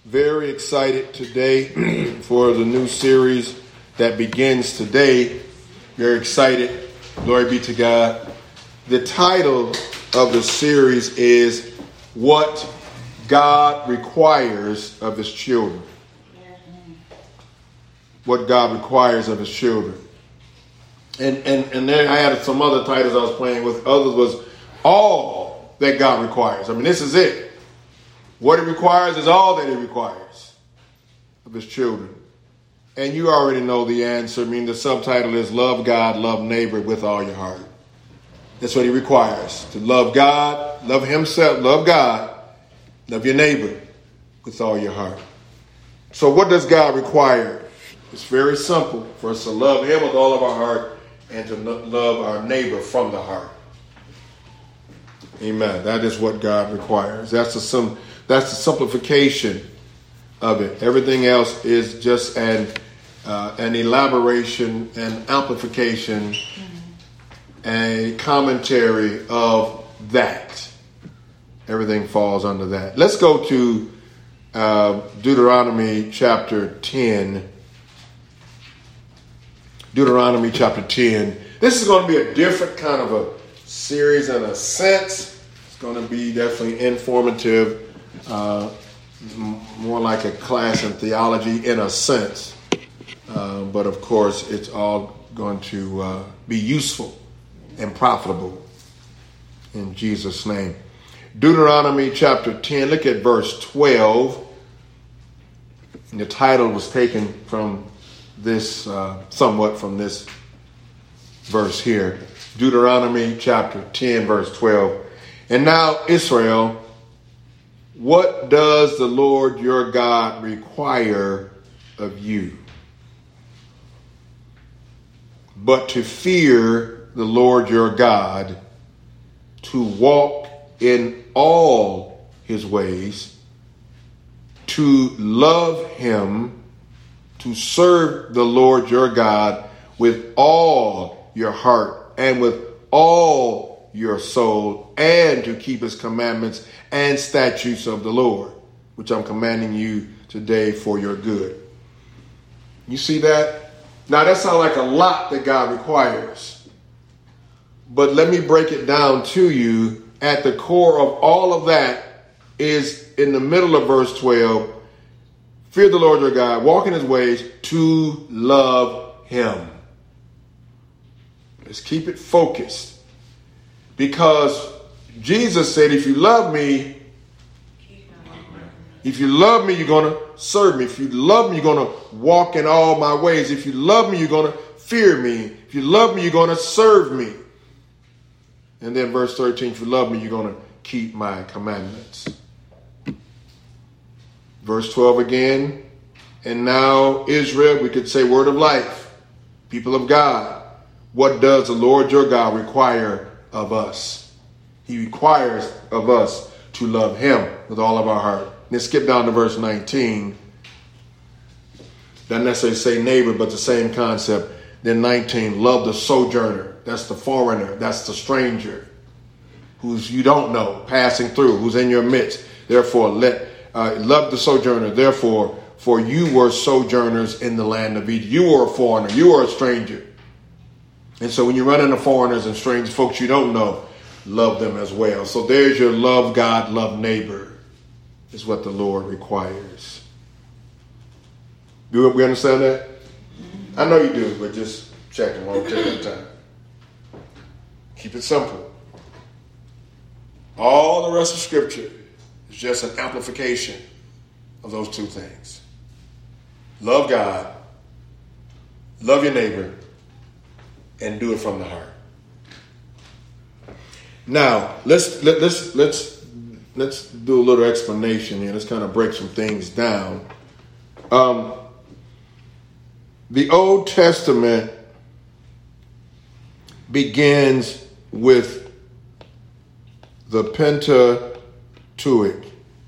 Very excited today for the new series that begins today. Very excited. Glory be to God. The title of the series is What God Requires of His Children. What God requires of His children. And then I had some other titles I was playing with. Others was all that God requires. I mean, this is it. What He requires is all that He requires of His children. And you already know the answer. I mean, the subtitle is Love God, Love Neighbor with all your heart. That's what He requires. To love God, love Himself, love God, love your neighbor with all your heart. So what does God require? It's very simple for us to love Him with all of our heart and to love our neighbor from the heart. Amen. That is what God requires. That's the simplification of it. Everything else is just an elaboration, an amplification, a commentary of that. Everything falls under that. Let's go to Deuteronomy chapter 10. Deuteronomy chapter 10. This is going to be a different kind of a series in a sense. It's going to be definitely informative. More like a class in theology in a sense. But of course, it's all going to be useful and profitable in Jesus' name. Deuteronomy chapter 10, look at verse 12. And the title was taken from this, somewhat from this verse here. Deuteronomy chapter 10, verse 12. And now, Israel, what does the Lord your God require of you? But to fear the Lord your God, to walk in all His ways, to love Him, to serve the Lord your God with all your heart and with all your soul, and to keep His commandments and statutes of the Lord, which I'm commanding you today for your good. You see that? Now that sounds like a lot that God requires. But let me break it down to you. At the core of all of that is in the middle of verse 12. Fear the Lord your God, walk in His ways, to love Him. Let's keep it focused. Because Jesus said, if you love me, you're going to serve me. If you love me, you're going to walk in all my ways. If you love me, you're going to fear me. If you love me, you're going to serve me. And then verse 13, if you love me, you're going to keep my commandments. Verse 12 again. And now, Israel, we could say word of life, people of God. What does the Lord your God require of us? He requires of us to love Him with all of our heart. Let's skip down to verse 19. Doesn't necessarily say neighbor, but the same concept. Then 19, love the sojourner. That's the foreigner. That's the stranger who's you don't know, passing through, who's in your midst. Therefore, love the sojourner. Therefore, for you were sojourners in the land of Egypt. You were a foreigner. You were a stranger. And so when you run into foreigners and strange folks you don't know, love them as well. So there's your love God, love neighbor is what the Lord requires. Do we understand that? I know you do, but just checking one take at a time. Keep it simple. All the rest of Scripture is just an amplification of those two things. Love God, love your neighbor, and do it from the heart. Now, let's do a little explanation here. Let's kind of break some things down. The Old Testament begins with the Pentateuch.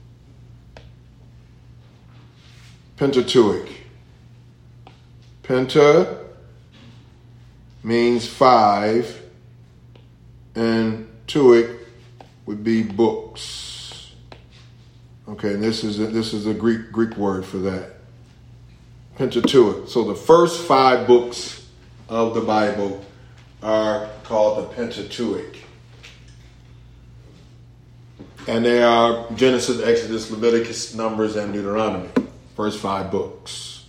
Penta means 5, and tuic would be books. Okay, and this is a Greek word for that. Pentateuch. So the first 5 books of the Bible are called the Pentateuch. And they are Genesis, Exodus, Leviticus, Numbers, and Deuteronomy. First 5 books.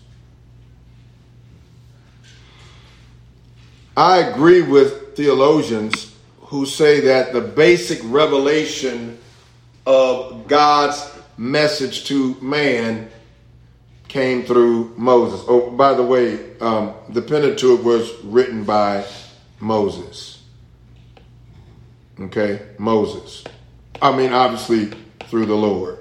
I agree with theologians who say that the basic revelation of God's message to man came through Moses. Oh, by the way, the Pentateuch was written by Moses. Okay, Moses. I mean, obviously through the Lord.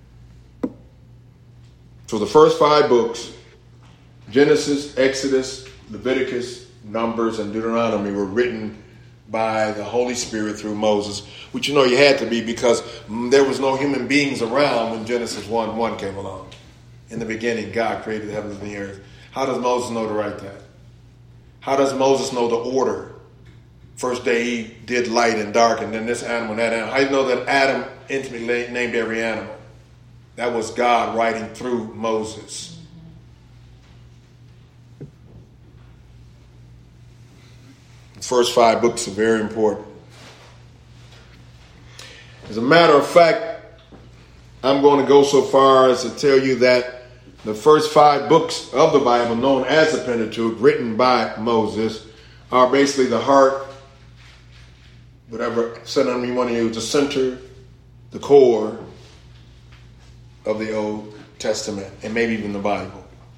So the first 5 books, Genesis, Exodus, Leviticus, Numbers, and Deuteronomy, were written by the Holy Spirit through Moses, which you had to be because there was no human beings around when Genesis 1:1 came along. In the beginning, God created the heavens and the earth. How does Moses know to write that? How does Moses know the order? First day he did light and dark, and then this animal and that animal. How do you know that Adam intimately named every animal? That was God writing through Moses. The first 5 books are very important. As a matter of fact, I'm going to go so far as to tell you that the first 5 books of the Bible, known as the Pentateuch, written by Moses, are basically the heart, whatever synonym you want to use, the center, the core of the Old Testament, and maybe even the Bible.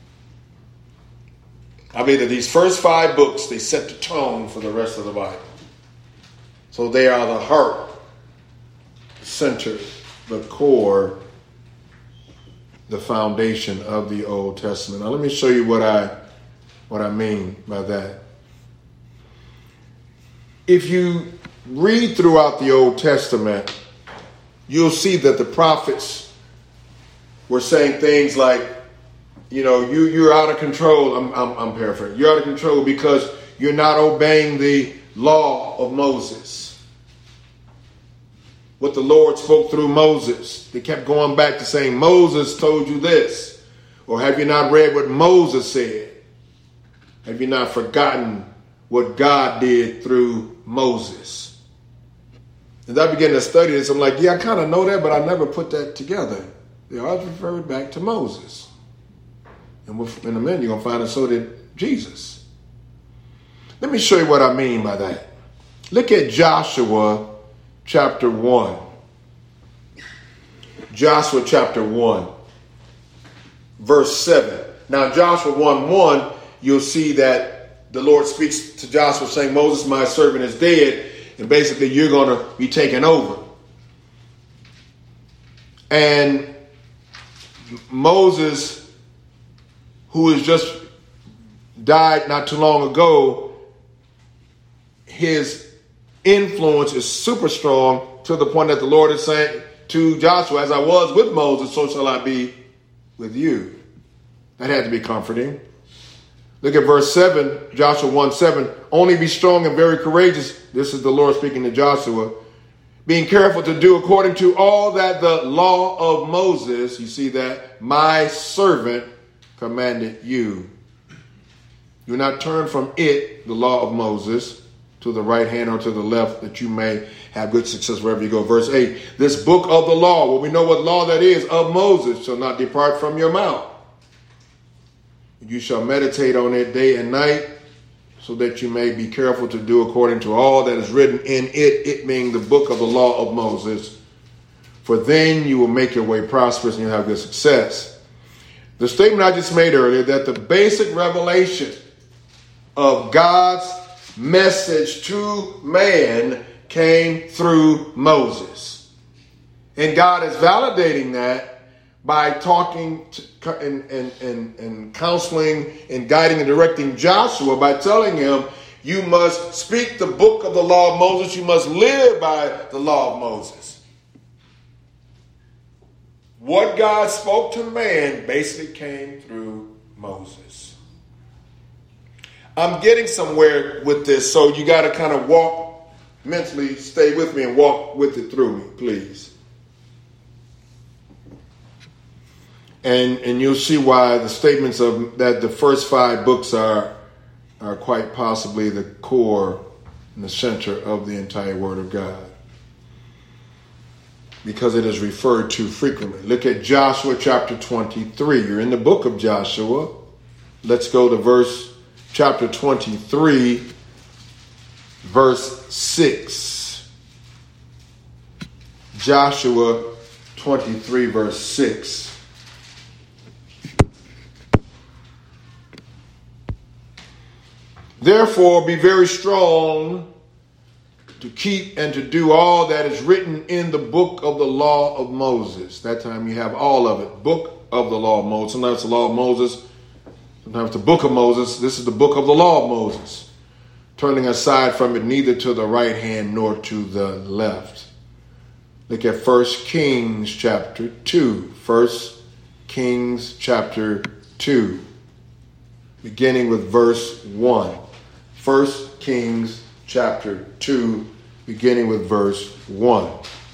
I believe that these first 5 books, they set the tone for the rest of the Bible. So they are the heart, the center, the core, the foundation of the Old Testament. Now let me show you what I mean by that. If you read throughout the Old Testament, you'll see that the prophets were saying things like, you're out of control. I'm paraphrasing. You're out of control because you're not obeying the law of Moses. What the Lord spoke through Moses. They kept going back to saying, Moses told you this. Or have you not read what Moses said? Have you not forgotten what God did through Moses? As I began to study this, I'm like, I kind of know that, but I never put that together. They always referred back to Moses. And in a minute, you're going to find out so did Jesus. Let me show you what I mean by that. Look at Joshua chapter 1. Joshua chapter 1, verse 7. Now, Joshua 1:1, you'll see that the Lord speaks to Joshua saying, Moses, my servant, is dead. And basically, you're going to be taken over. And Moses, who has just died not too long ago, his influence is super strong to the point that the Lord is saying to Joshua, as I was with Moses, so shall I be with you. That had to be comforting. Look at verse 7, Joshua 1:7. Only be strong and very courageous. This is the Lord speaking to Joshua. Being careful to do according to all that the law of Moses, you see that, my servant, commanded you. Do not turn from it, the law of Moses, to the right hand or to the left, that you may have good success wherever you go. Verse 8, this book of the law, well, we know what law that is, of Moses, shall not depart from your mouth. You shall meditate on it day and night, so that you may be careful to do according to all that is written in it being the book of the law of Moses. For then you will make your way prosperous and you'll have good success. The statement I just made earlier, that the basic revelation of God's message to man came through Moses. And God is validating that by talking to, and counseling and guiding and directing Joshua by telling him, you must speak the book of the law of Moses. You must live by the law of Moses. What God spoke to man basically came through Moses. I'm getting somewhere with this, so you got to kind of walk mentally, stay with me and walk with it through me, please. And you'll see why the statements of that the first 5 books are quite possibly the core and the center of the entire Word of God, because it is referred to frequently. Look at Joshua chapter 23. You're in the book of Joshua. Let's go to chapter 23, verse 6. Joshua 23, verse 6. Therefore, be very strong to keep and to do all that is written in the book of the law of Moses. That time you have all of it. Book of the law of Moses. Sometimes it's the law of Moses. Sometimes the book of Moses. This is the book of the law of Moses. Turning aside from it neither to the right hand nor to the left. Look at 1 Kings chapter 2. 1 Kings chapter 2. Beginning with verse 1. 1 Kings chapter 2, beginning with verse 1.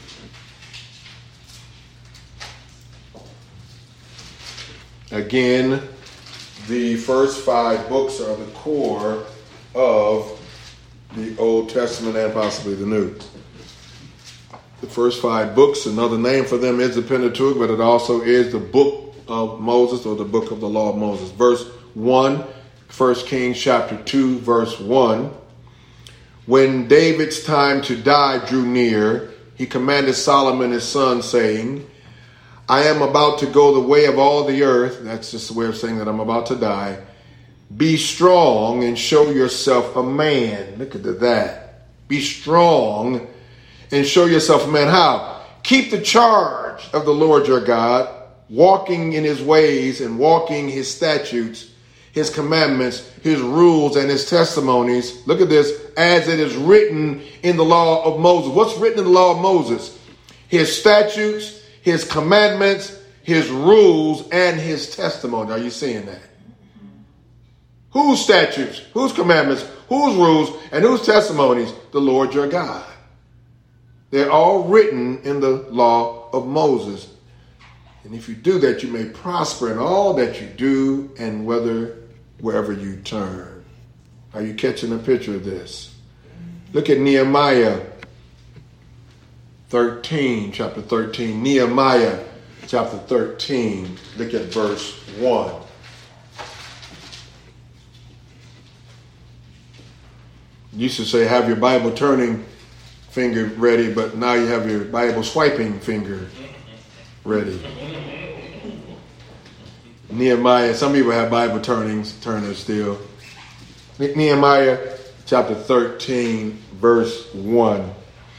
Again, the first 5 books are the core of the Old Testament and possibly the New. The first 5 books, another name for them is the Pentateuch, but it also is the book of Moses, or the book of the law of Moses. Verse 1, 1 Kings chapter 2, verse 1. When David's time to die drew near, he commanded Solomon his son, saying, I am about to go the way of all the earth. That's just a way of saying that I'm about to die. Be strong and show yourself a man. Look at that. Be strong and show yourself a man. How? Keep the charge of the Lord your God, walking in his ways and walking his statutes, his commandments, his rules, and his testimonies. Look at this. As it is written in the law of Moses. What's written in the law of Moses? His statutes, his commandments, his rules, and his testimony. Are you seeing that? Whose statutes, whose commandments, whose rules, and whose testimonies? The Lord your God. They're all written in the law of Moses. And if you do that, you may prosper in all that you do and wherever you turn. Are you catching a picture of this? Look at Nehemiah 13, chapter 13. Nehemiah chapter 13. Look at verse 1. You used to say have your Bible turning finger ready, but now you have your Bible swiping finger ready. Nehemiah, some people have Bible turners still. Nehemiah chapter 13, verse 1.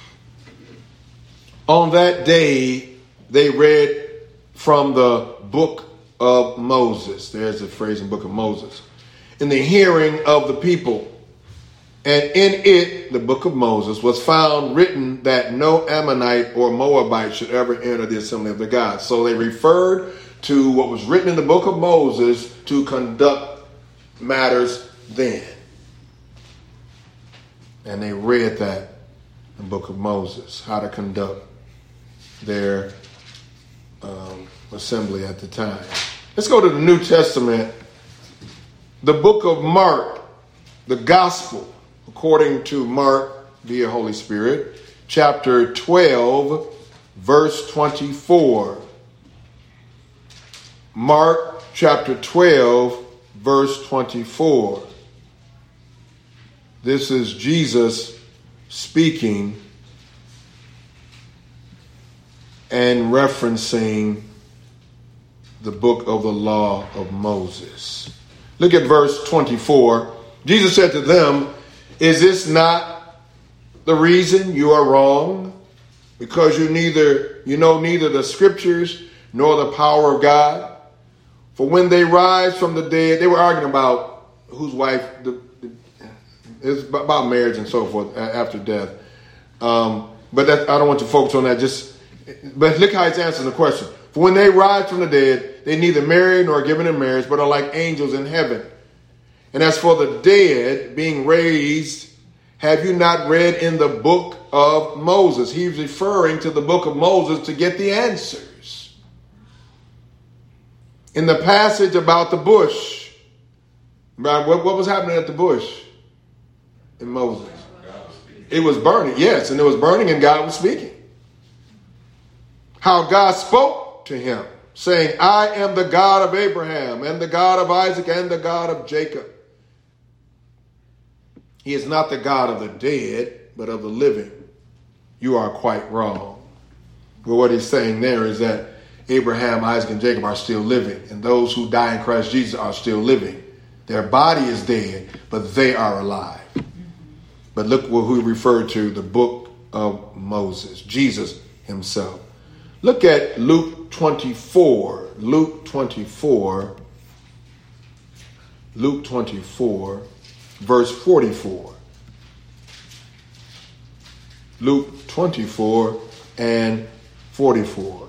On that day, they read from the book of Moses. There's a phrase in the book of Moses. In the hearing of the people. And in it, the book of Moses, was found written that no Ammonite or Moabite should ever enter the assembly of the gods. So they referred to what was written in the book of Moses to conduct matters then. And they read that in the book of Moses, how to conduct their assembly at the time. Let's go to the New Testament. The book of Mark, the gospel, according to Mark via Holy Spirit, chapter 12, verse 24. Mark chapter 12, verse 24. This is Jesus speaking and referencing the book of the law of Moses. Look at verse 24. Jesus said to them, is this not the reason you are wrong? Because you know neither the scriptures nor the power of God? For when they rise from the dead, they were arguing about whose wife, it's about marriage and so forth after death. But I don't want to focus on that. But look how he's answering the question. For when they rise from the dead, they neither marry nor are given in marriage, but are like angels in heaven. And as for the dead being raised, have you not read in the book of Moses? He's referring to the book of Moses to get the answers. In the passage about the bush, right, what was happening at the bush in Moses? It was burning, yes, and it was burning and God was speaking. How God spoke to him, saying, I am the God of Abraham and the God of Isaac and the God of Jacob. He is not the God of the dead, but of the living. You are quite wrong. Well, what he's saying there is that Abraham, Isaac, and Jacob are still living, and those who die in Christ Jesus are still living. Their body is dead, but they are alive. But look who he referred to, the book of Moses, Jesus himself. Look at Luke 24. Luke 24, verse 44. Luke 24 and 44.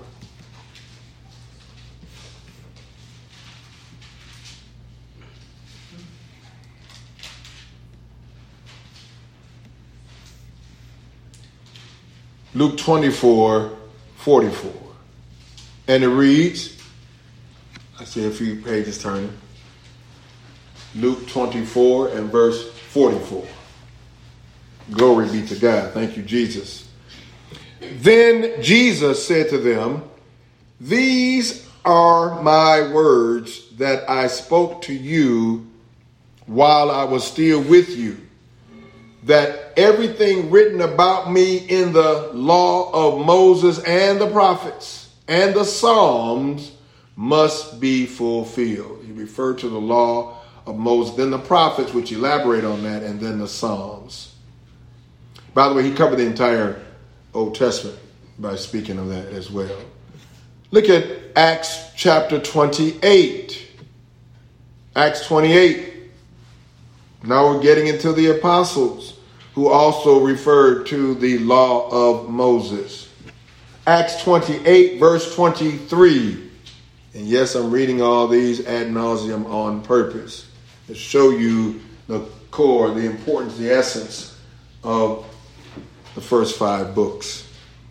Luke 24, 44. And it reads, I see a few pages turning. Luke 24 and verse 44. Glory be to God. Thank you, Jesus. Then Jesus said to them, these are my words that I spoke to you while I was still with you, that everything written about me in the law of Moses and the prophets and the Psalms must be fulfilled. He referred to the law of Moses, then the prophets, which elaborate on that, and then the Psalms. By the way, he covered the entire Old Testament by speaking of that as well. Look at Acts chapter 28. Acts 28. Now we're getting into the apostles who also referred to the law of Moses. Acts 28, verse 23. And yes, I'm reading all these ad nauseum on purpose to show you the core, the importance, the essence of the first 5 books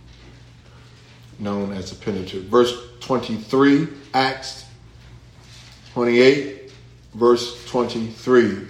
known as the Pentateuch. Verse 23, Acts 28, verse 23.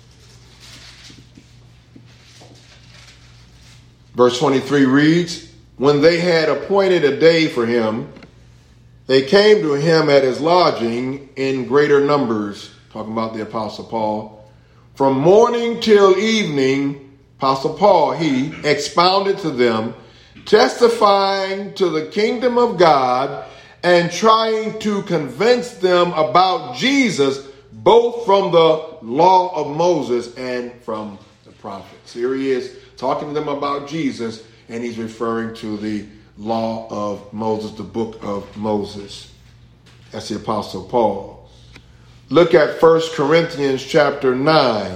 Verse 23 reads, when they had appointed a day for him, they came to him at his lodging in greater numbers, talking about the Apostle Paul. From morning till evening, Apostle Paul, he expounded to them, testifying to the kingdom of God and trying to convince them about Jesus, both from the law of Moses and from the prophets. Here he is talking to them about Jesus, and he's referring to the law of Moses, the book of Moses. That's the Apostle Paul. Look at 1 Corinthians chapter 9,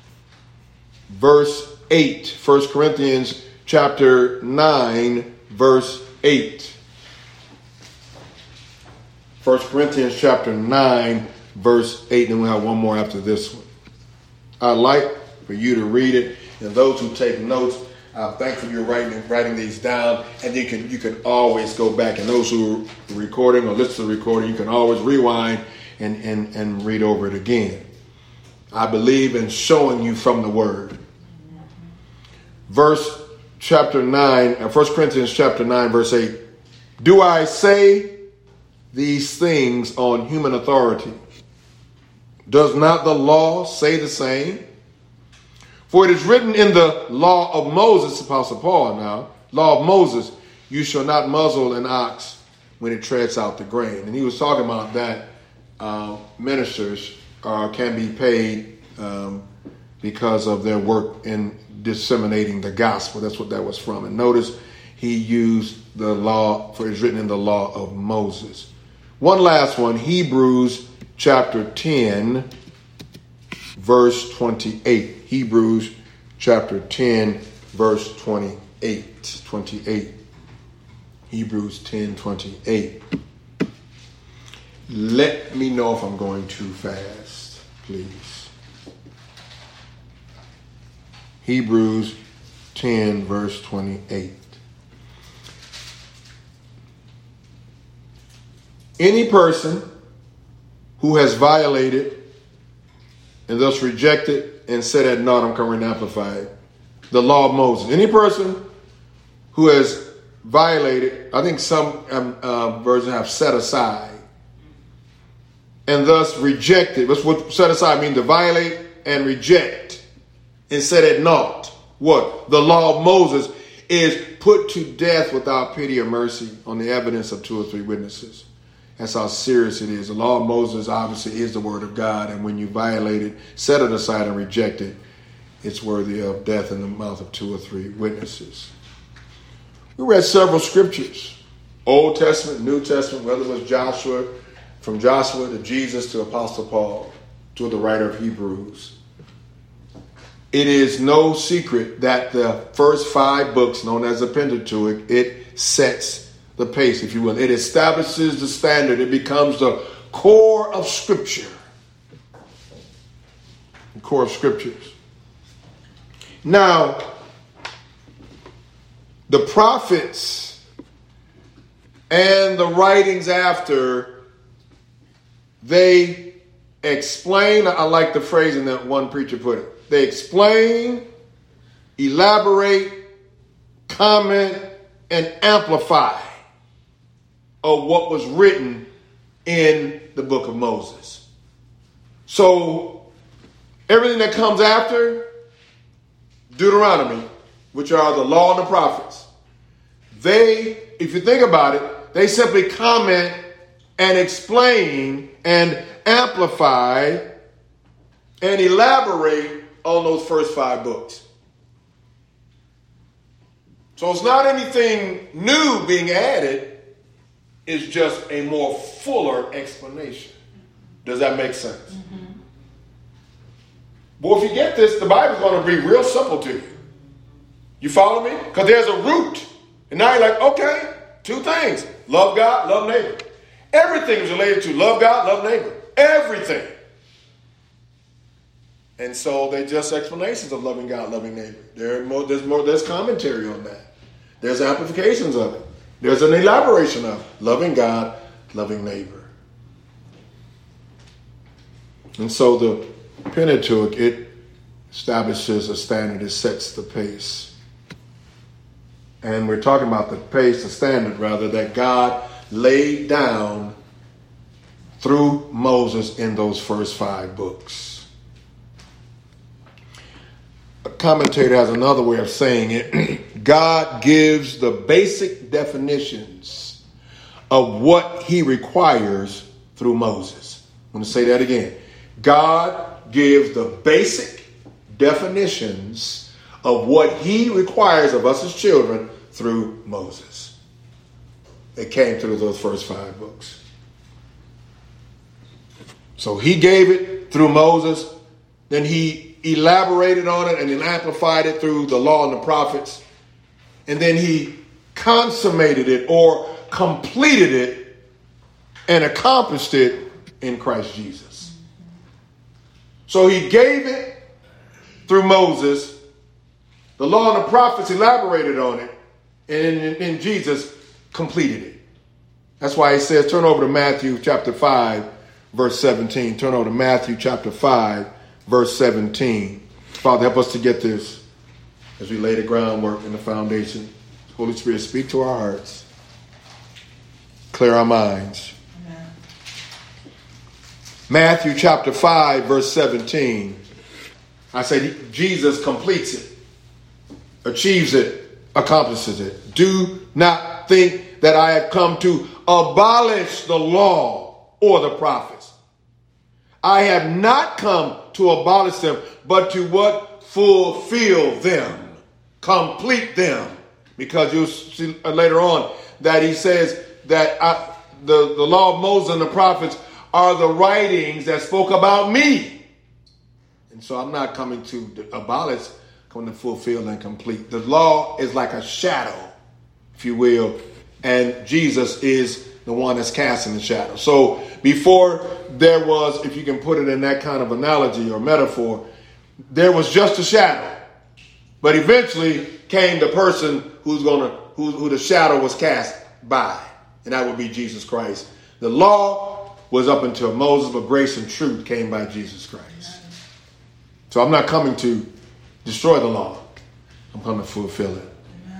verse 8. 1 Corinthians chapter 9, verse 8. 1 Corinthians chapter 9, verse 8. And we'll have one more after this one. I'd like for you to read it. And those who take notes, I'm thankful you're writing these down, and you can always go back. And those who are recording or listen to the recording, you can always rewind and read over it again. I believe in showing you from the Word. Verse chapter 9, 1 Corinthians chapter 9, verse 8. Do I say these things on human authority? Does not the law say the same? For it is written in the law of Moses, Apostle Paul now, law of Moses, you shall not muzzle an ox when it treads out the grain. And he was talking about that ministers can be paid because of their work in disseminating the gospel. That's what that was from. And notice he used the law, for it's written in the law of Moses. One last one, Hebrews chapter 10, verse 28. Hebrews chapter 10, verse 28. 28. Hebrews 10, 28. Let me know if I'm going too fast, please. Hebrews 10, verse 28. Any person who has violated and thus rejected and set at naught, I'm covering amplified, the law of Moses. Any person who has violated, I think some versions have set aside, and thus rejected. What's what set aside mean? To violate and reject and set at naught. What? The law of Moses is put to death without pity or mercy on the evidence of 2 or 3 witnesses. That's how serious it is. The law of Moses obviously is the word of God, and when you violate it, set it aside and reject it, it's worthy of death in the mouth of 2 or 3 witnesses. We read several scriptures, Old Testament, New Testament, whether it was Joshua, from Joshua to Jesus to Apostle Paul to the writer of Hebrews. It is no secret that the first 5 books, known as the Pentateuch, it sets the pace, if you will. It establishes the standard. It becomes the core of Scripture. The core of Scriptures. Now, the prophets and the writings after, they explain, I like the phrasing that one preacher put it. They explain, elaborate, comment, and amplify of what was written in the book of Moses. So everything that comes after Deuteronomy, which are the law and the prophets, they, if you think about it, they simply comment and explain and amplify and elaborate on those first 5 books. So it's not anything new being added. It's just a more fuller explanation. Does that make sense? Mm-hmm. Boy, if you get this, the Bible's going to be real simple to you. You follow me? Because there's a root. And now you're like, okay, 2 things. Love God, love neighbor. Everything is related to love God, love neighbor. Everything. And so they're just explanations of loving God, loving neighbor. There's commentary on that. There's amplifications of it. There's an elaboration of loving God, loving neighbor. And so the Pentateuch, it establishes a standard. It sets the pace. And we're talking about the pace, the standard rather, that God laid down through Moses in those first 5 books. A commentator has another way of saying it. God gives the basic definitions of what he requires through Moses. I'm going to say that again. God gives the basic definitions of what he requires of us as children through Moses. It came through those first 5 books. So he gave it through Moses, then he elaborated on it and then amplified it through the law and the prophets. And then he consummated it or completed it and accomplished it in Christ Jesus. So he gave it through Moses. The law and the prophets elaborated on it. And in Jesus completed it. That's why he says, turn over to Matthew chapter 5, verse 17. Turn over to Matthew chapter 5, verse 17. Father, help us to get this as we lay the groundwork and the foundation. Holy Spirit, speak to our hearts. Clear our minds. Amen. Matthew chapter 5, verse 17. I say Jesus completes it, achieves it, accomplishes it. Do not think that I have come to abolish the law or the prophets. I have not come to abolish them, but to what? Fulfill them. Complete them. Because you'll see later on that he says that the law of Moses and the prophets are the writings that spoke about me. And so I'm not coming to abolish, coming to fulfill and complete. The law is like a shadow, if you will, and Jesus is the one that's casting the shadow. So before there was, if you can put it in that kind of analogy or metaphor, there was just a shadow. But eventually came the person who the shadow was cast by, and that would be Jesus Christ. The law was up until Moses, but grace and truth came by Jesus Christ. So I'm not coming to destroy the law. I'm coming to fulfill it.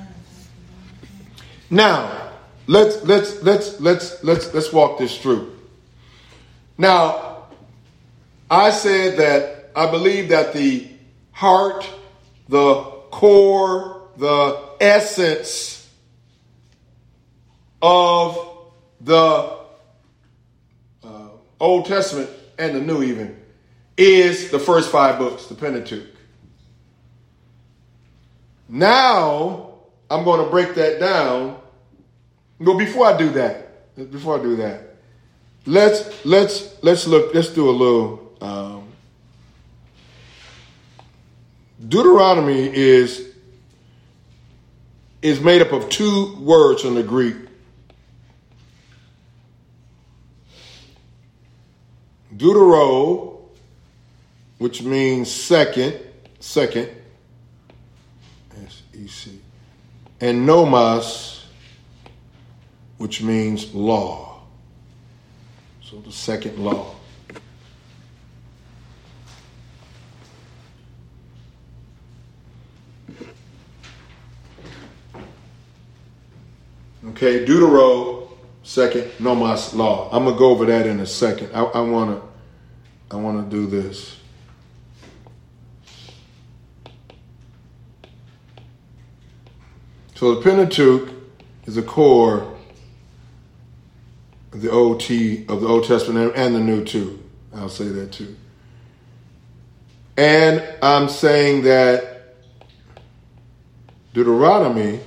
Now, let's walk this through. Now, I said that I believe that the heart, the core, the essence of the Old Testament and the New even is the first 5 books, the Pentateuch. Now, I'm going to break that down. But before I do that, let's look. Let's do a little. Deuteronomy is made up of 2 words in the Greek. Deutero, which means second, S-E-C, and nomos, which means law. So the second law. Okay, Deutero, second, nomos, law. I'm gonna go over that in a second. I wanna do this. So the Pentateuch is the core of the Old Testament and the New too. I'll say that too. And I'm saying that Deuteronomy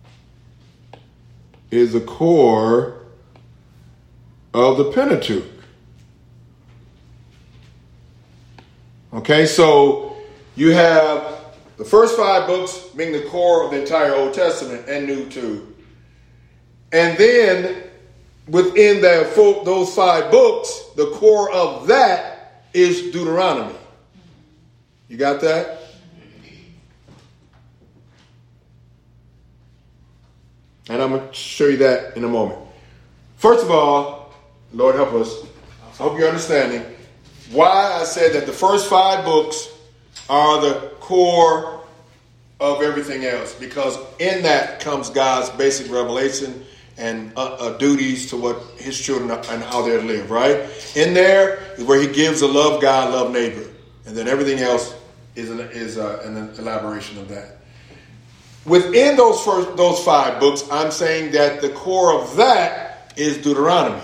is the core of the Pentateuch. Okay, so you have the first 5 books being the core of the entire Old Testament and New too. And then within those 5 books, the core of that is Deuteronomy. You got that? And I'm going to show you that in a moment. First of all, Lord help us. I hope you're understanding why I said that the first 5 books are the core of everything else. Because in that comes God's basic revelation and duties to what his children and how they're to live, right? In there is where he gives the love God, love neighbor. And then everything else is an elaboration of that. Within those 5 books, I'm saying that the core of that is Deuteronomy.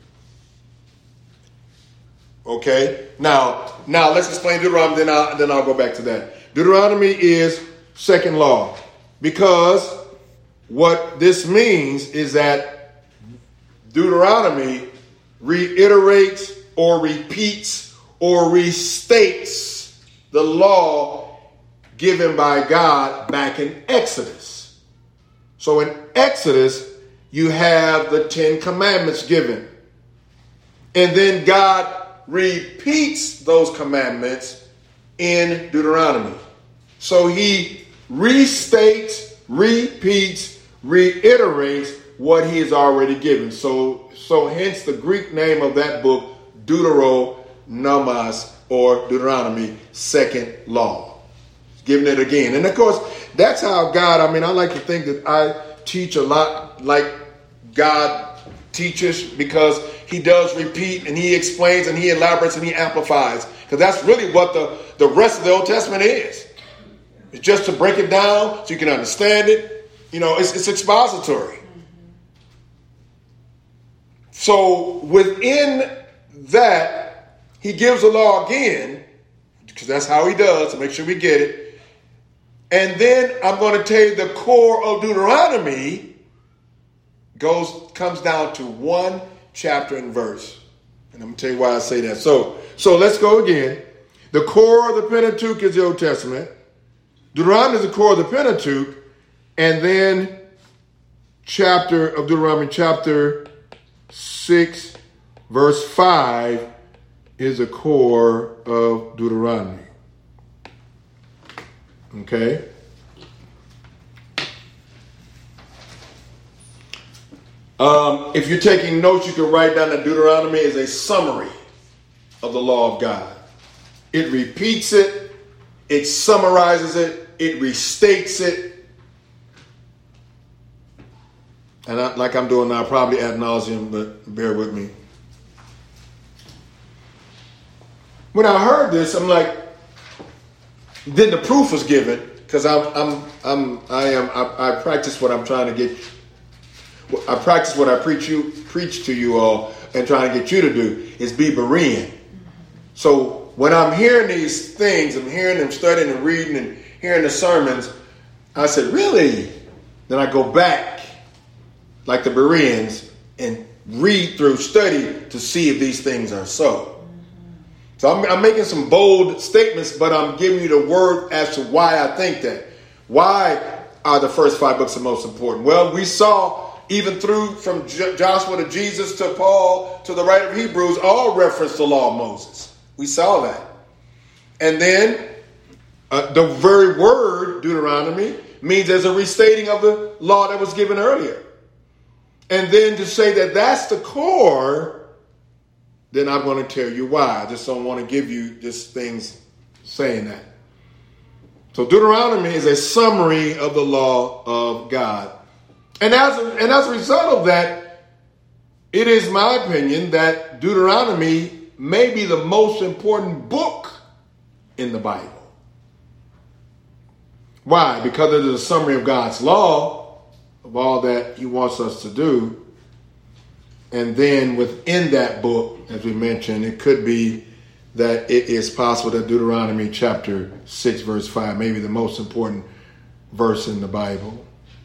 Okay? Now let's explain Deuteronomy, then I'll go back to that. Deuteronomy is second law. Because what this means is that Deuteronomy reiterates or repeats or restates the law given by God back in Exodus. So in Exodus, you have the 10 commandments given. And then God repeats those commandments in Deuteronomy. So he restates, repeats, reiterates what he has already given. So hence the Greek name of that book, Deuteronomos, or Deuteronomy, second law. Giving it again. And of course, that's how God, I like to think that I teach a lot like God teaches, because he does repeat and he explains and he elaborates and he amplifies. Because that's really what the rest of the Old Testament is. It's just to break it down so you can understand it. It's expository. So within that, he gives the law again, because that's how he does, to make sure we get it. And then I'm going to tell you the core of Deuteronomy comes down to 1 chapter and verse. And I'm going to tell you why I say that. So let's go again. The core of the Pentateuch is the Old Testament. Deuteronomy is the core of the Pentateuch. And then chapter of Deuteronomy, chapter 6, verse 5 is the core of Deuteronomy. Okay? If you're taking notes, you can write down that Deuteronomy is a summary of the law of God. It repeats it, it summarizes it, it restates it. And like I'm doing now, probably ad nauseum, but bear with me. When I heard this, I'm like, then the proof was given, because I practice what I'm trying to get. I practice what I preach to you all and trying to get you to do is be Berean. So when I'm hearing these things, I'm hearing them, studying and reading and hearing the sermons, I said, really? Then I go back like the Bereans and read through, study to see if these things are so. So I'm making some bold statements, but I'm giving you the word as to why I think that. Why are the first 5 books the most important? Well, we saw even through from Joshua to Jesus to Paul to the writer of Hebrews, all reference the law of Moses. We saw that. And then the very word Deuteronomy means as a restating of the law that was given earlier. And then to say that that's the core, then I'm going to tell you why. I just don't want to give you just things saying that. So Deuteronomy is a summary of the law of God. And as a result of that, it is my opinion that Deuteronomy may be the most important book in the Bible. Why? Because it is a summary of God's law, of all that he wants us to do. And then within that book, as we mentioned, it could be that it is possible that Deuteronomy chapter 6, verse 5, may be the most important verse in the Bible.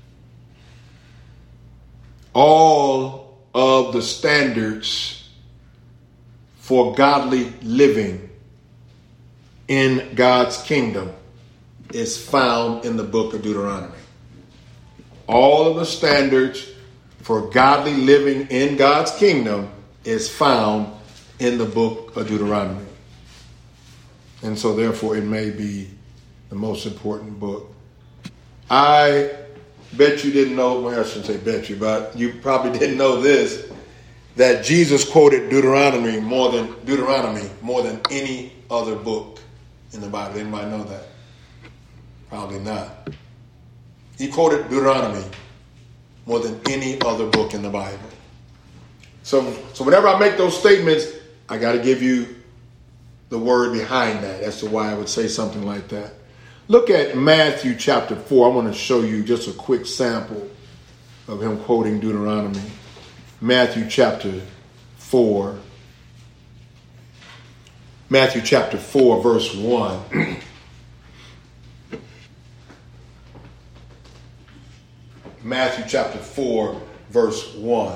All of the standards for godly living in God's kingdom is found in the book of Deuteronomy. All of the standards for godly living in God's kingdom is found in the book of Deuteronomy. And so therefore it may be the most important book. I bet you didn't know, well, I shouldn't say bet you, but you probably didn't know this, that Jesus quoted Deuteronomy more than any other book in the Bible. Anybody know that? Probably not. He quoted Deuteronomy more than any other book in the Bible. So whenever I make those statements, I got to give you the word behind that as to why I would say something like that. Look at Matthew chapter 4. I want to show you just a quick sample of him quoting Deuteronomy. Matthew chapter 4. Matthew chapter 4, verse 1. Matthew chapter 4, verse 1.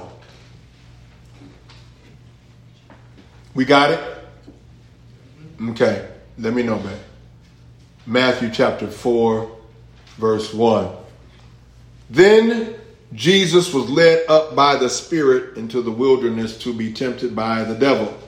We got it? Okay, let me know, man. Matthew chapter 4, verse 1. Then Jesus was led up by the Spirit into the wilderness to be tempted by the devil.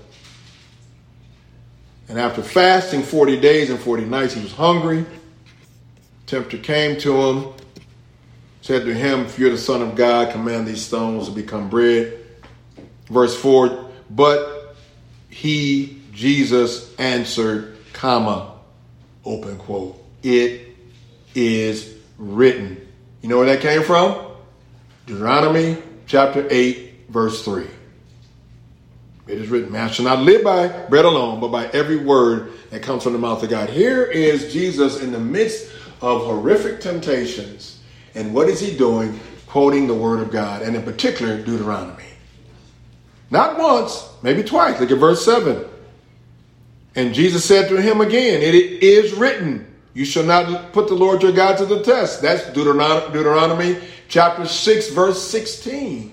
And after fasting 40 days and 40 nights, he was hungry. Tempter came to him, said to him, if you're the Son of God, command these stones to become bread. Verse 4, but he, Jesus, answered, open quote, it is written. You know where that came from? Deuteronomy chapter 8, verse 3. It is written, man shall not live by bread alone, but by every word that comes from the mouth of God. Here is Jesus in the midst of horrific temptations. And what is he doing? Quoting the word of God, and in particular, Deuteronomy. Not once, maybe twice. Look at verse 7. And Jesus said to him again, it is written, you shall not put the Lord your God to the test. That's Deuteronomy chapter 6, verse 16.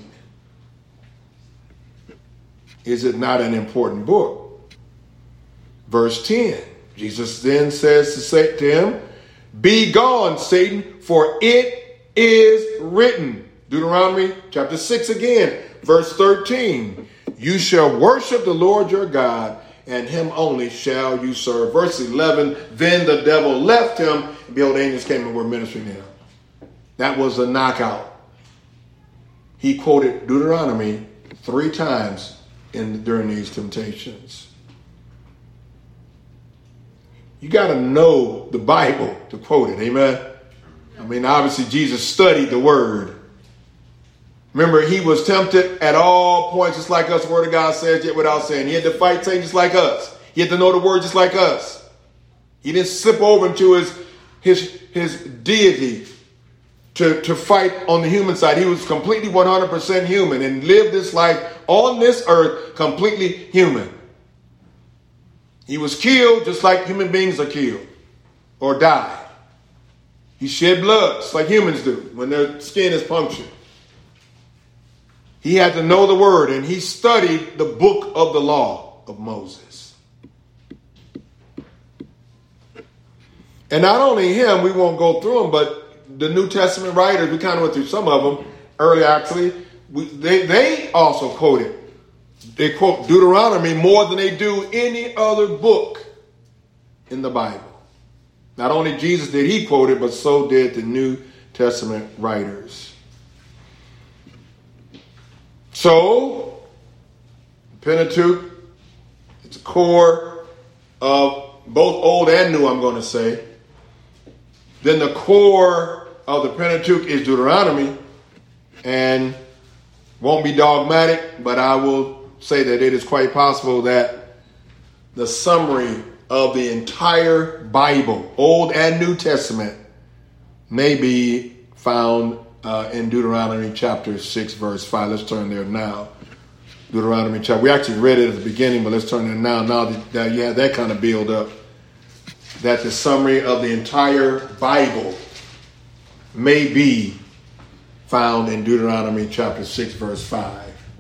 Is it not an important book? Verse 10. Jesus then says to him, be gone, Satan, for it is written. Deuteronomy chapter 6 again, verse 13. You shall worship the Lord your God, and him only shall you serve. Verse 11, then the devil left him, and behold, angels came and were ministering to him. That was a knockout. He quoted Deuteronomy 3 times during these temptations. You got to know the Bible to quote it. Amen. I mean, obviously Jesus studied the word. Remember, he was tempted at all points, just like us. The word of God says, yet without sin. He had to fight Satan just like us. He had to know the word just like us. He didn't slip over into his deity to fight on the human side. He was completely 100% human and lived this life on this earth completely human. He was killed just like human beings are killed or die. He shed blood just like humans do when their skin is punctured. He had to know the word, and he studied the book of the law of Moses. And not only him, we won't go through them, but the New Testament writers, we kind of went through some of them earlier actually. They also quoted. They quote Deuteronomy more than they do any other book in the Bible. Not only Jesus did he quote it, but so did the New Testament writers. So, Pentateuch, it's a core of both Old and New, I'm going to say. Then the core of the Pentateuch is Deuteronomy, and won't be dogmatic, but I will say that it is quite possible that the summary of the entire Bible, Old and New Testament, may be found in Deuteronomy chapter 6, verse 5. Let's turn there now. Deuteronomy chapter. We actually read it at the beginning, but let's turn there now. Now that you have that kind of build up, that the summary of the entire Bible may be found in Deuteronomy chapter 6, verse 5.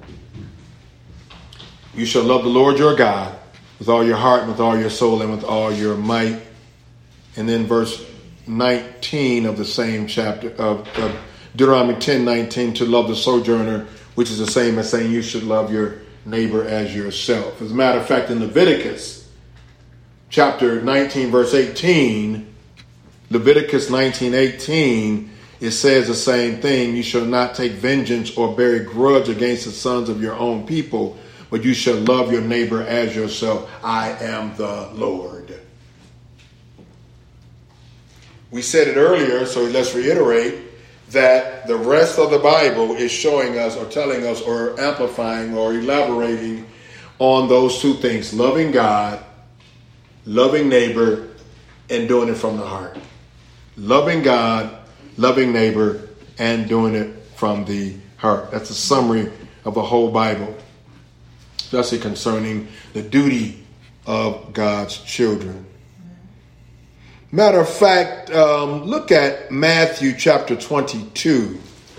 You shall love the Lord your God with all your heart, and with all your soul, and with all your might. And then verse 19 of the same chapter of Deuteronomy 10:19, to love the sojourner, which is the same as saying you should love your neighbor as yourself. As a matter of fact, in Leviticus chapter 19, verse 18, Leviticus 19:18, it says the same thing. You shall not take vengeance or bear a grudge against the sons of your own people, but you shall love your neighbor as yourself. I am the Lord. We said it earlier, so let's reiterate that the rest of the Bible is showing us or telling us or amplifying or elaborating on those two things: loving God, loving neighbor, and doing it from the heart. Loving God, loving neighbor, and doing it from the heart. That's a summary of the whole Bible, especially concerning the duty of God's children. Matter of fact, look at Matthew chapter 22.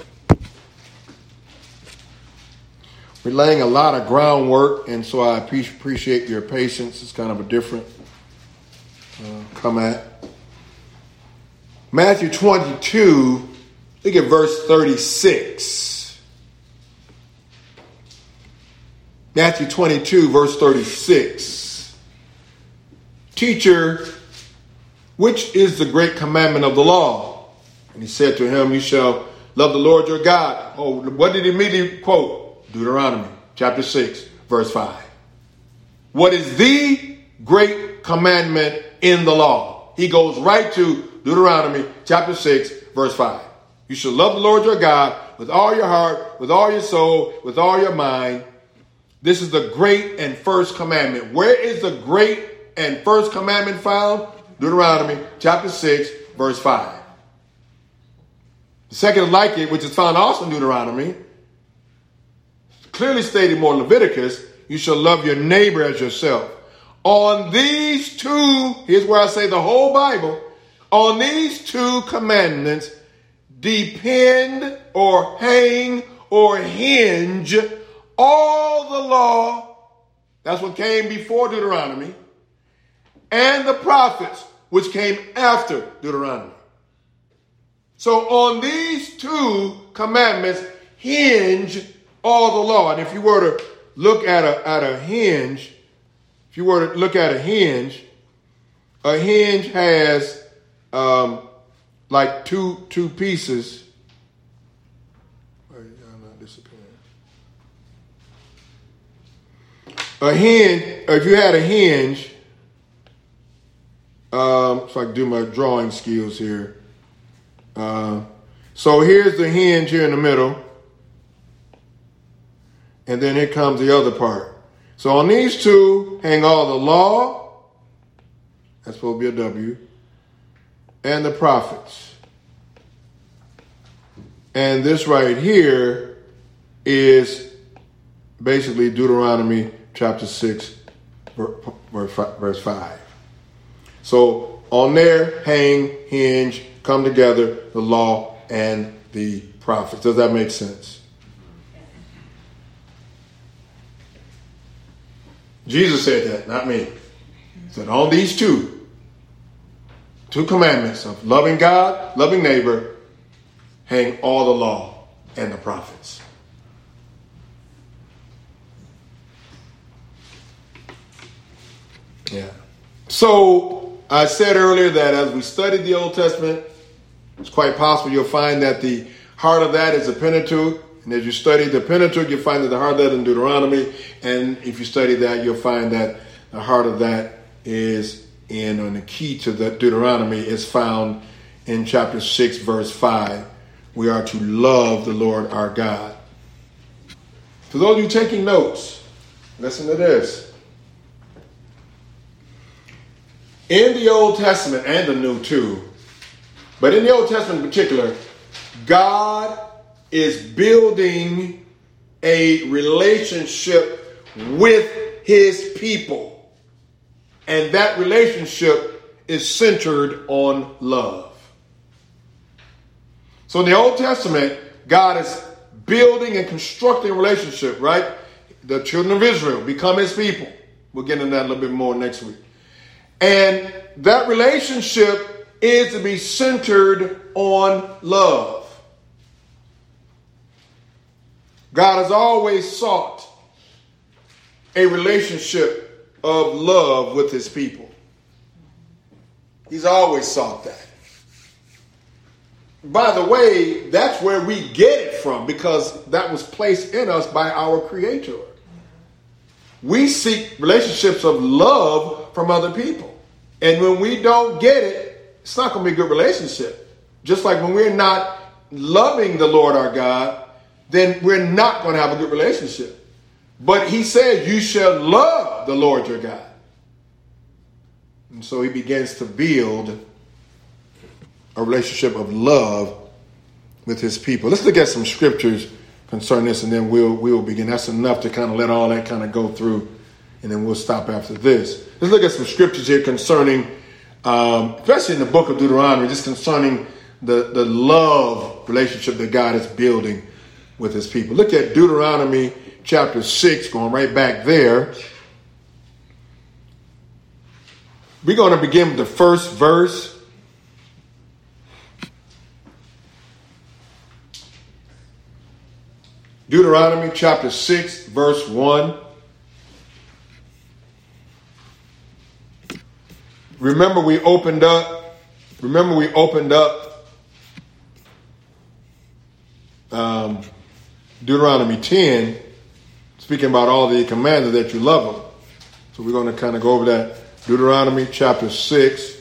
We're laying a lot of groundwork, and so I appreciate your patience. It's kind of a different come at. Matthew 22, look at verse 36. Matthew 22, verse 36. Teacher, which is the great commandment of the law? And he said to him, you shall love the Lord your God. Oh, what did he immediately quote? Deuteronomy chapter 6, verse 5. What is the great commandment in the law? He goes right to Deuteronomy chapter 6, verse 5. You shall love the Lord your God with all your heart, with all your soul, with all your mind. This is the great and first commandment. Where is the great and first commandment found? Deuteronomy chapter 6, verse 5. The second like it, which is found also in Deuteronomy, clearly stated more in Leviticus, you shall love your neighbor as yourself. On these two, here's where I say the whole Bible, on these two commandments depend or hang or hinge all the law. That's what came before Deuteronomy, and the prophets, which came after Deuteronomy. So on these two commandments hinge all the law. And if you were to look at a hinge, a hinge has like two pieces. This A hinge, if you had a hinge, so I can do my drawing skills here. So here's the hinge here in the middle. And then here comes the other part. So on these two hang all the law, that's supposed to be a W, and the prophets. And this right here is basically Deuteronomy chapter 6, verse 5. So on there, hang, hinge, come together, the law and the prophets. Does that make sense? Jesus said that, not me. He said on these two commandments of loving God, loving neighbor, hang all the law and the prophets. Yeah. So I said earlier that as we studied the Old Testament, it's quite possible you'll find that the heart of that is the Pentateuch. And as you study the Pentateuch, you'll find that the heart of that is in Deuteronomy. And if you study that, you'll find that the heart of that is the key to the Deuteronomy is found in chapter 6, verse 5. We are to love the Lord our God. For those of you taking notes, listen to this. In the Old Testament and the New too, but in the Old Testament in particular, God is building a relationship with his people. And that relationship is centered on love. So in the Old Testament, God is building and constructing a relationship, right? The children of Israel become his people. We'll get into that a little bit more next week. And that relationship is to be centered on love. God has always sought a relationship of love with his people. He's always sought that. By the way, that's where we get it from, because that was placed in us by our Creator. We seek relationships of love from other people. And when we don't get it, it's not going to be a good relationship. Just like when we're not loving the Lord our God, then we're not going to have a good relationship. But he said, you shall love the Lord your God. And so he begins to build a relationship of love with his people. Let's look at some scriptures concerning this, and then we'll begin. That's enough to kind of let all that kind of go through, and then we'll stop after this. Let's look at some scriptures here concerning, especially in the book of Deuteronomy, just concerning the love relationship that God is building with his people. Look at Deuteronomy chapter 6, going right back there. We're going to begin with the first verse. Deuteronomy chapter 6, verse 1. Remember we opened up Deuteronomy 10, speaking about all the commandments that you love them. So we're going to kind of go over that. Deuteronomy chapter 6,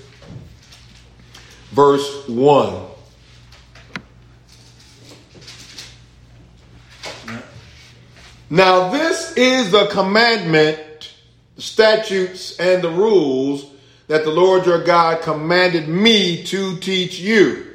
verse 1. Now this is the commandment, the statutes, and the rules that the Lord your God commanded me to teach you,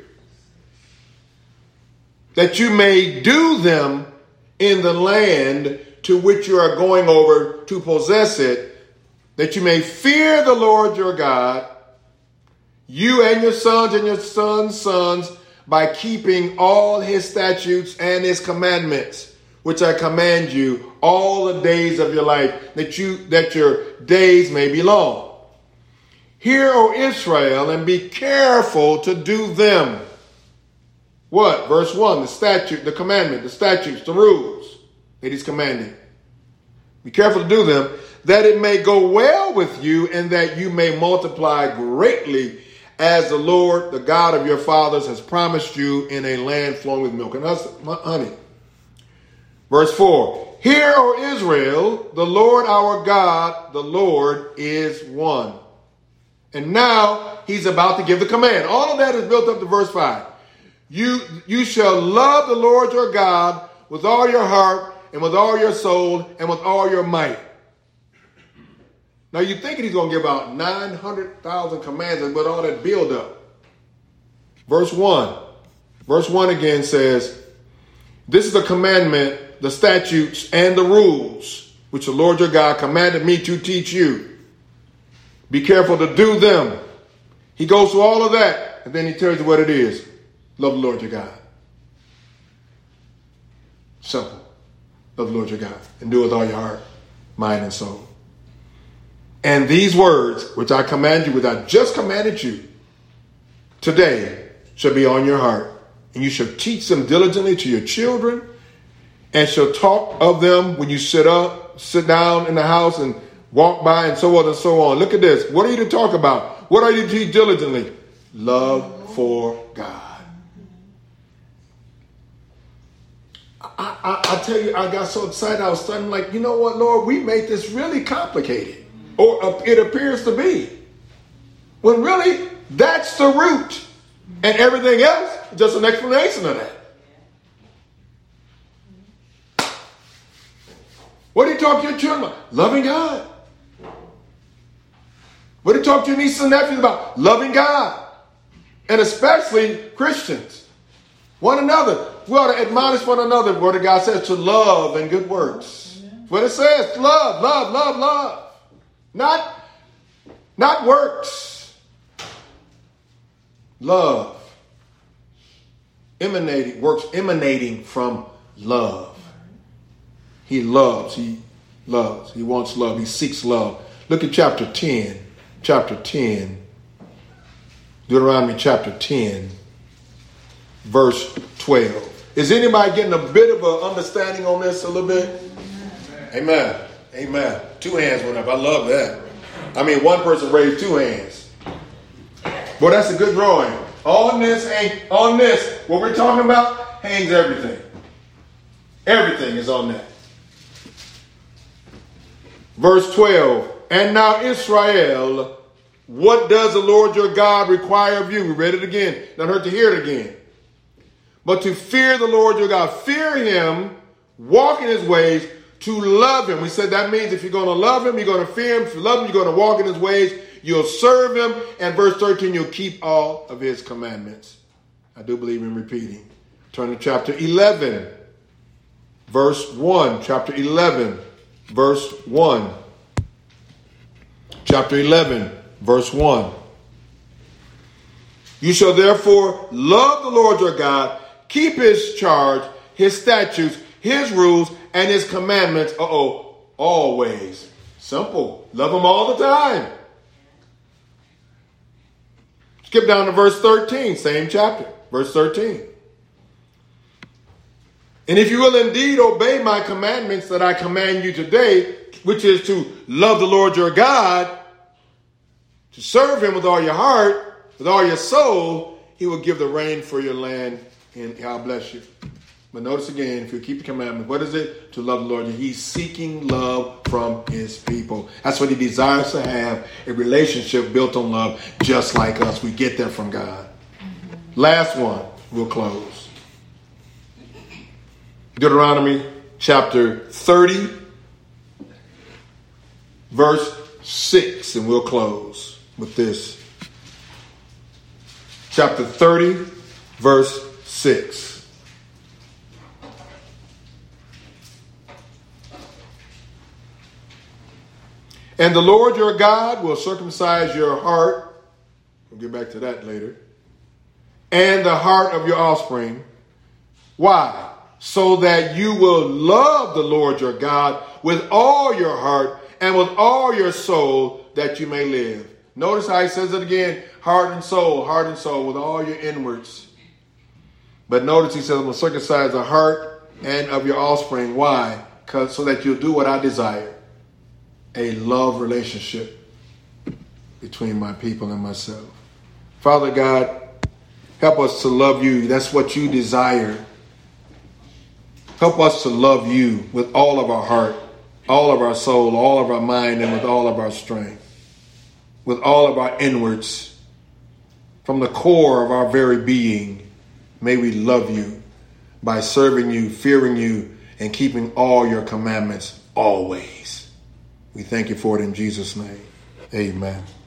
that you may do them in the land to which you are going over to possess it, that you may fear the Lord your God, you and your sons' sons, by keeping all his statutes and his commandments, which I command you all the days of your life, that your days may be long. Hear, O Israel, and be careful to do them. What? Verse 1, the statute, the commandment, the statutes, the rules that he's commanding. Be careful to do them, that it may go well with you and that you may multiply greatly, as the Lord, the God of your fathers, has promised you, in a land flowing with milk and honey. Verse 4, Hear, O Israel, the Lord our God, the Lord is one. And now he's about to give the command. All of that is built up to verse 5. You shall love the Lord your God with all your heart and with all your soul and with all your might. Now you're thinking he's going to give out 900,000 commands and with all that build up. Verse 1. Verse 1 again says, this is the commandment, the statutes, and the rules, which the Lord your God commanded me to teach you. Be careful to do them. He goes through all of that, and then he tells you what it is. Love the Lord your God. Simple. Love the Lord your God. And do it with all your heart, mind, and soul. And these words, which I command you, which I just commanded you, today shall be on your heart. And you shall teach them diligently to your children, and shall talk of them when you sit down in the house and walk by and so on and so on. Look at this. What are you to talk about? What are you to teach diligently? Love for God. I tell you, I got so excited. I was starting like, you know what, Lord, we made this really complicated. Or it appears to be. When really, that's the root. And everything else is just an explanation of that. What do you talk to your children about? Loving God. What do you talk to your nieces and nephews about? Loving God. And especially Christians. One another. We ought to admonish one another. The Word of God says to love and good works. That's what it says. Love, love, love, love. Not works. Love. Works emanating from love. He loves. He loves. He wants love. He seeks love. Look at chapter 10. Chapter 10. Deuteronomy chapter 10. Verse 12. Is anybody getting a bit of an understanding on this a little bit? Amen. Amen. 2 hands went up. I love that. I mean, one person raised 2 hands. Boy, that's a good drawing. On this, what we're talking about, hangs everything. Everything is on that. Verse 12. And now Israel, what does the Lord your God require of you? We read it again. Not hurt to hear it again. But to fear the Lord your God. Fear him, walk in his ways, to love him. We said that means if you're going to love him, you're going to fear him. If you love him, you're going to walk in his ways. You'll serve him. And verse 13, you'll keep all of his commandments. I do believe in repeating. Turn to chapter 11, verse 1. Chapter 11, verse 1. Chapter 11, verse 1. You shall therefore love the Lord your God, keep his charge, his statutes, his rules, and his commandments. Always. Simple. Love him all the time. Skip down to verse 13, same chapter, verse 13. And if you will indeed obey my commandments that I command you today, which is to love the Lord your God, to serve him with all your heart, with all your soul, he will give the rain for your land, and God bless you. But notice again, if you keep the commandments, what is it? To love the Lord. He's seeking love from his people. That's what he desires to have, a relationship built on love, just like us. We get that from God. Last one, we'll close. Deuteronomy chapter 30, verse 6, and we'll close with this. Chapter 30, verse 6. And the Lord your God will circumcise your heart. We'll get back to that later. And the heart of your offspring. Why? So that you will love the Lord your God with all your heart and with all your soul, that you may live. Notice how he says it again. Heart and soul, with all your inwards. But notice he says, I'm going to circumcise the heart and of your offspring. Why? Because so that you'll do what I desire. A love relationship between my people and myself. Father God, help us to love you. That's what you desire. Help us to love you with all of our heart, all of our soul, all of our mind, and with all of our strength, with all of our inwards, from the core of our very being. May we love you by serving you, fearing you, and keeping all your commandments always. We thank you for it in Jesus' name. Amen.